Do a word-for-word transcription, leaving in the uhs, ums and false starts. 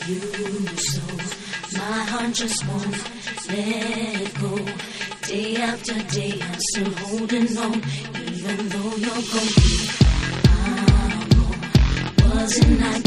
you so. My heart just won't let go. Day after day, I'm still holding on, even though you're gone. I know, wasn't I